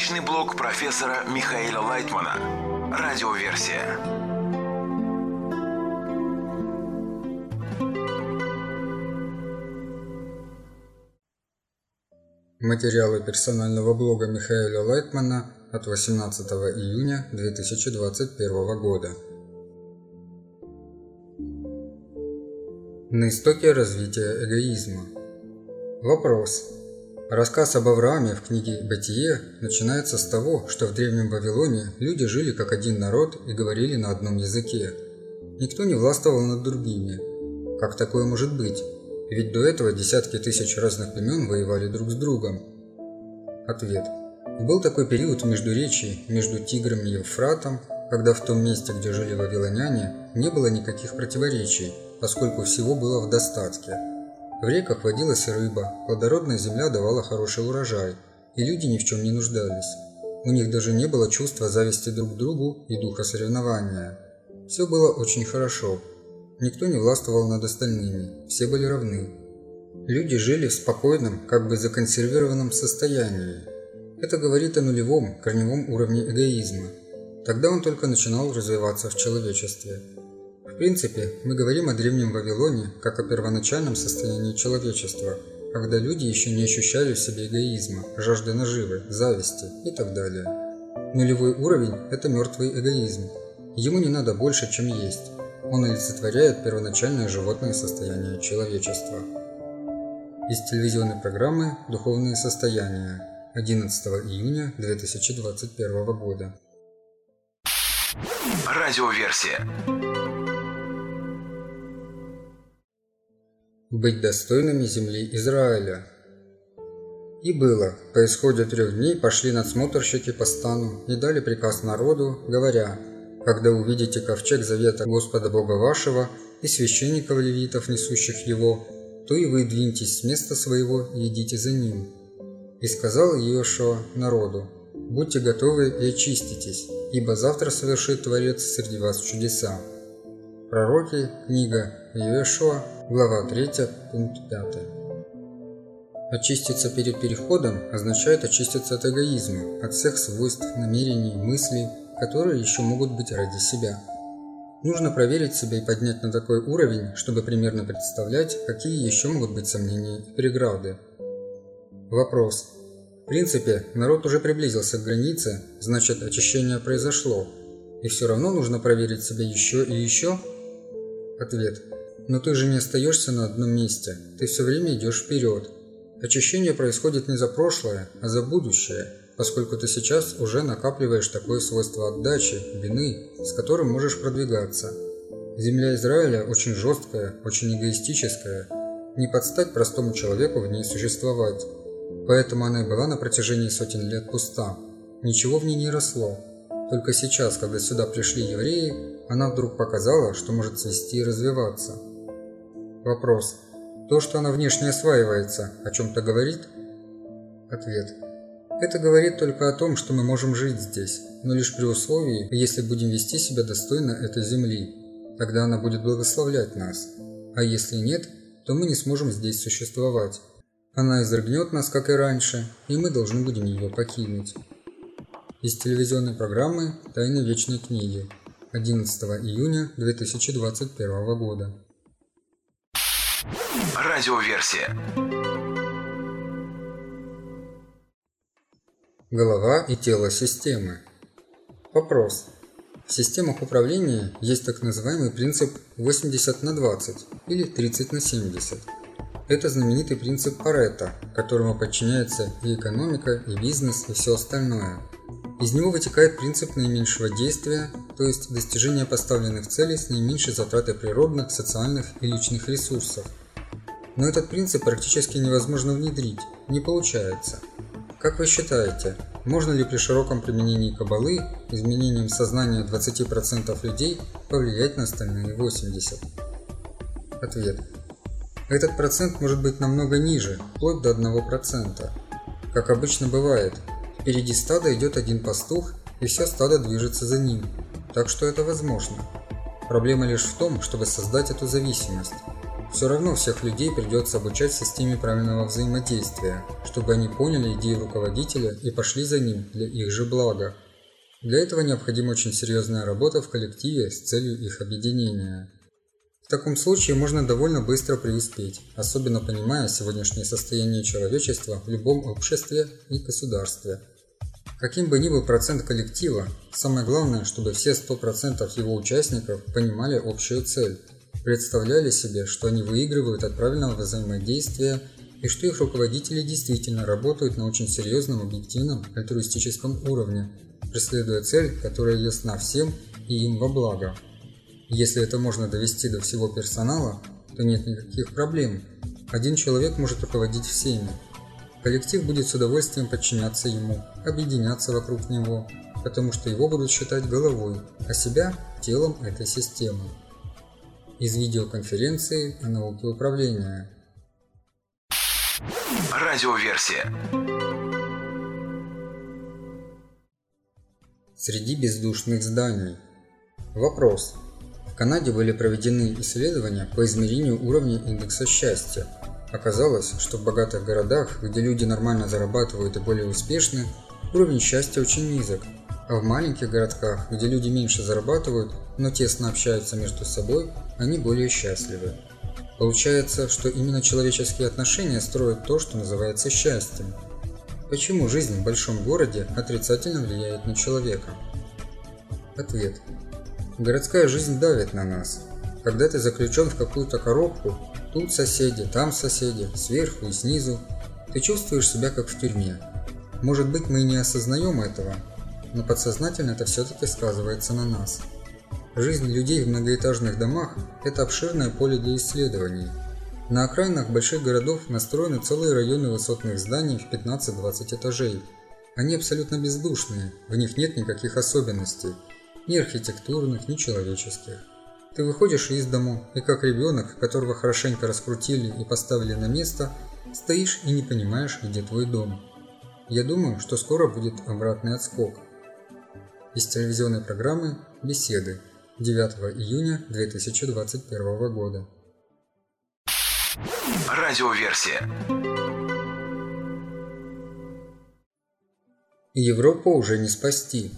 Научный блог профессора Михаила Лайтмана. Радиоверсия. Материалы персонального блога Михаила Лайтмана от 18 июня 2021 года. На истоке развития эгоизма. Вопрос. Рассказ об Аврааме в книге «Бытие» начинается с того, что в Древнем Вавилоне люди жили как один народ и говорили на одном языке. Никто не властвовал над другими. Как такое может быть? Ведь до этого десятки тысяч разных племен воевали друг с другом. Ответ. Был такой период междуречий между Тигром и Евфратом, когда в том месте, где жили вавилоняне, не было никаких противоречий, поскольку всего было в достатке. В реках водилась рыба, плодородная земля давала хороший урожай, и люди ни в чем не нуждались. У них даже не было чувства зависти друг к другу и духа соревнования. Все было очень хорошо. Никто не властвовал над остальными, все были равны. Люди жили в спокойном, как бы законсервированном состоянии. Это говорит о нулевом, корневом уровне эгоизма. Тогда он только начинал развиваться в человечестве. В принципе, мы говорим о Древнем Вавилоне как о первоначальном состоянии человечества, когда люди еще не ощущали в себе эгоизма, жажды наживы, зависти и так далее. Нулевой уровень – это мертвый эгоизм. Ему не надо больше, чем есть. Он олицетворяет первоначальное животное состояние человечества. Из телевизионной программы «Духовные состояния» 11 июня 2021 года. Радиоверсия. Быть достойными земли Израиля. И было, по исходе 3 дней пошли надсмотрщики по стану и дали приказ народу, говоря: «Когда увидите ковчег завета Господа Бога вашего и священников левитов, несущих его, то и вы двиньтесь с места своего и идите за ним». И сказал Иошуа народу: «Будьте готовы и очиститесь, ибо завтра совершит Творец среди вас чудеса». Пророки, книга Иошуа, глава 3, пункт 5. Очиститься перед переходом означает очиститься от эгоизма, от всех свойств, намерений, мыслей, которые еще могут быть ради себя. Нужно проверить себя и поднять на такой уровень, чтобы примерно представлять, какие еще могут быть сомнения и преграды. Вопрос. В принципе, народ уже приблизился к границе, значит, очищение произошло. И все равно нужно проверить себя еще и еще? Ответ. Но ты же не остаешься на одном месте, ты все время идешь вперед. Очищение происходит не за прошлое, а за будущее, поскольку ты сейчас уже накапливаешь такое свойство отдачи, вины, с которым можешь продвигаться. Земля Израиля очень жесткая, очень эгоистическая, не под стать простому человеку в ней существовать. Поэтому она и была на протяжении сотен лет пуста. Ничего в ней не росло. Только сейчас, когда сюда пришли евреи, она вдруг показала, что может цвести и развиваться. Вопрос. То, что она внешне осваивается, о чем-то говорит? Ответ. Это говорит только о том, что мы можем жить здесь, но лишь при условии, если будем вести себя достойно этой земли. Тогда она будет благословлять нас. А если нет, то мы не сможем здесь существовать. Она изрыгнет нас, как и раньше, и мы должны будем ее покинуть. Из телевизионной программы «Тайны вечной книги» 11 июня 2021 года. Радиоверсия. Голова и тело системы. Вопрос. В системах управления есть так называемый принцип 80/20 или 30/70. Это знаменитый принцип Парето, которому подчиняется и экономика, и бизнес, и все остальное. Из него вытекает принцип наименьшего действия, то есть достижение поставленных целей с наименьшей затратой природных, социальных и личных ресурсов. Но этот принцип практически невозможно внедрить, не получается. Как вы считаете, можно ли при широком применении каббалы, изменением сознания 20% людей, повлиять на остальные 80%? Ответ. Этот процент может быть намного ниже, вплоть до 1%. Как обычно бывает, впереди стада идет один пастух, и все стадо движется за ним, так что это возможно. Проблема лишь в том, чтобы создать эту зависимость. все равно всех людей придется обучать системе правильного взаимодействия, чтобы они поняли идею руководителя и пошли за ним для их же блага. Для этого необходима очень серьезная работа в коллективе с целью их объединения. В таком случае можно довольно быстро преуспеть, особенно понимая сегодняшнее состояние человечества в любом обществе и государстве. Каким бы ни был процент коллектива, самое главное, чтобы все 100% его участников понимали общую цель, представляли себе, что они выигрывают от правильного взаимодействия и что их руководители действительно работают на очень серьезном объективном альтруистическом уровне, преследуя цель, которая ясна всем и им во благо. Если это можно довести до всего персонала, то нет никаких проблем. Один человек может руководить всеми. Коллектив будет с удовольствием подчиняться ему, объединяться вокруг него, потому что его будут считать головой, а себя – телом этой системы. Из видеоконференции о науке управления. Радиоверсия. Среди бездушных зданий. Вопрос. В Канаде были проведены исследования по измерению уровня индекса счастья. Оказалось, что в богатых городах, где люди нормально зарабатывают и более успешны, уровень счастья очень низок, а в маленьких городках, где люди меньше зарабатывают, но тесно общаются между собой, они более счастливы. Получается, что именно человеческие отношения строят то, что называется счастьем. Почему жизнь в большом городе отрицательно влияет на человека? Ответ. Городская жизнь давит на нас. Когда ты заключен в какую-то коробку, тут соседи, там соседи, сверху и снизу, ты чувствуешь себя как в тюрьме. Может быть, мы и не осознаем этого, но подсознательно это все-таки сказывается на нас. Жизнь людей в многоэтажных домах – это обширное поле для исследований. На окраинах больших городов настроены целые районы высотных зданий в 15-20 этажей. Они абсолютно бездушные, в них нет никаких особенностей, ни архитектурных, ни человеческих. Ты выходишь из дому, и как ребенок, которого хорошенько раскрутили и поставили на место, стоишь и не понимаешь, где твой дом. Я думаю, что скоро будет обратный отскок. Из телевизионной программы «Беседы» 9 июня 2021 года. Радиоверсия. Европу уже не спасти.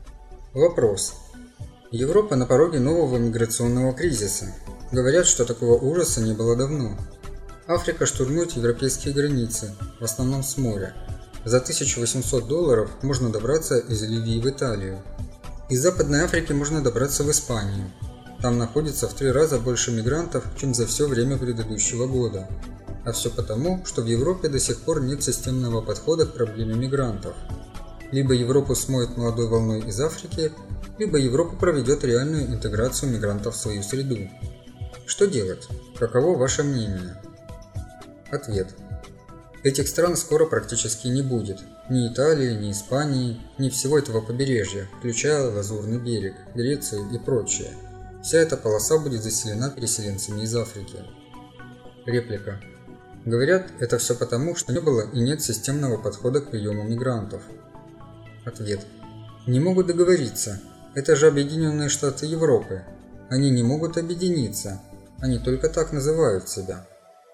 Вопрос. Европа на пороге нового миграционного кризиса. Говорят, что такого ужаса не было давно. Африка штурмует европейские границы, в основном с моря. За $1800 можно добраться из Ливии в Италию. Из Западной Африки можно добраться в Испанию. Там находится в 3 раза больше мигрантов, чем за все время предыдущего года. А все потому, что в Европе до сих пор нет системного подхода к проблеме мигрантов. Либо Европу смоет молодой волной из Африки, либо Европа проведет реальную интеграцию мигрантов в свою среду. Что делать? Каково ваше мнение? Ответ. Этих стран скоро практически не будет. Ни Италии, ни Испании, ни всего этого побережья, включая Лазурный берег, Грецию и прочее. Вся эта полоса будет заселена переселенцами из Африки. Реплика. Говорят, это все потому, что не было и нет системного подхода к приему мигрантов. Ответ. Не могут договориться. Это же Объединенные Штаты Европы. Они не могут объединиться. Они только так называют себя.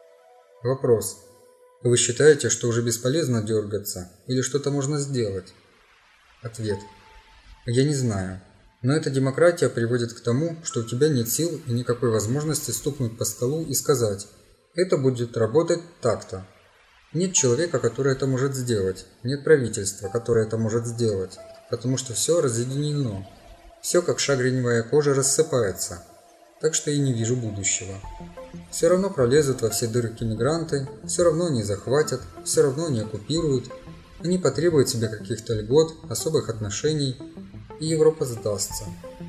Вопрос. Вы считаете, что уже бесполезно дергаться или что-то можно сделать? Ответ. Я не знаю. Но эта демократия приводит к тому, что у тебя нет сил и никакой возможности стукнуть по столу и сказать «это будет работать так-то». Нет человека, который это может сделать. Нет правительства, которое это может сделать. Потому что все разъединено. Все как шагреневая кожа рассыпается. Так что я не вижу будущего. Все равно пролезут во все дырки мигранты, все равно они захватят, все равно они оккупируют. Они потребуют себе каких-то льгот, особых отношений, и Европа сдастся.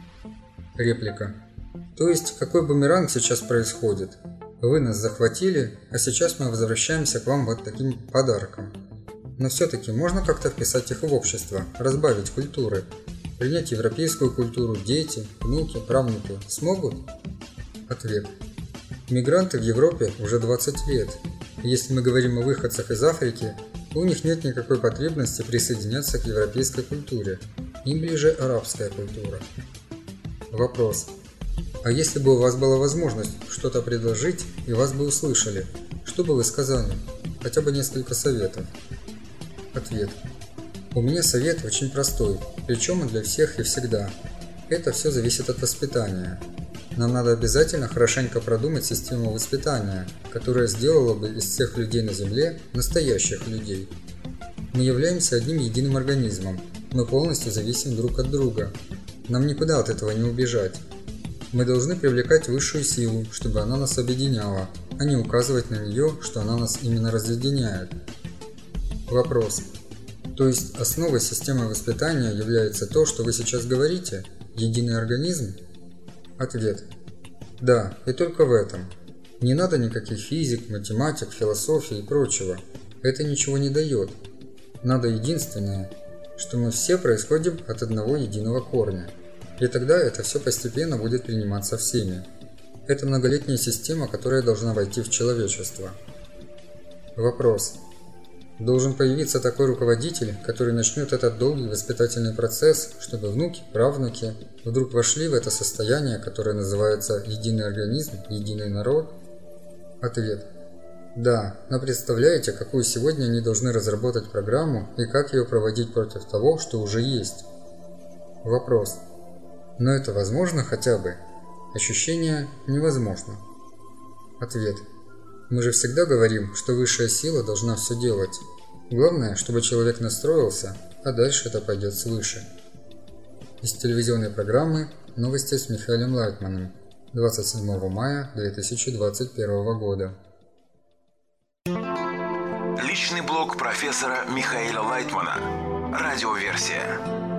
Реплика. То есть, какой бумеранг сейчас происходит? Вы нас захватили, а сейчас мы возвращаемся к вам вот таким подарком. Но все-таки можно как-то вписать их в общество, разбавить культуры. Принять европейскую культуру дети, внуки, правнуки смогут? Ответ. Мигранты в Европе уже 20 лет. Если мы говорим о выходцах из Африки, то у них нет никакой потребности присоединяться к европейской культуре. Им ближе арабская культура. Вопрос. А если бы у вас была возможность что-то предложить и вас бы услышали, что бы вы сказали? Хотя бы несколько советов. Ответ. У меня совет очень простой, причем и для всех и всегда. Это все зависит от воспитания. Нам надо обязательно хорошенько продумать систему воспитания, которая сделала бы из всех людей на Земле настоящих людей. Мы являемся одним единым организмом, мы полностью зависим друг от друга. Нам никуда от этого не убежать. Мы должны привлекать высшую силу, чтобы она нас объединяла, а не указывать на нее, что она нас именно разъединяет. Вопрос. То есть основой системы воспитания является то, что вы сейчас говорите? Единый организм? Ответ. Да, и только в этом. Не надо никаких физик, математик, философии и прочего. Это ничего не дает. Надо единственное, что мы все происходим от одного единого корня. И тогда это все постепенно будет приниматься всеми. Это многолетняя система, которая должна войти в человечество. Вопрос. Должен появиться такой руководитель, который начнет этот долгий воспитательный процесс, чтобы внуки, правнуки вдруг вошли в это состояние, которое называется единый организм, единый народ? Ответ. Да, но представляете, какую сегодня они должны разработать программу и как ее проводить против того, что уже есть? Вопрос. Но это возможно хотя бы? Ощущение невозможно. Ответ. Мы же всегда говорим, что высшая сила должна все делать. Главное, чтобы человек настроился, а дальше это пойдет свыше. Из телевизионной программы «Новости с Михаилом Лайтманом» 27 мая 2021 года. Личный блог профессора Михаила Лайтмана. Радиоверсия.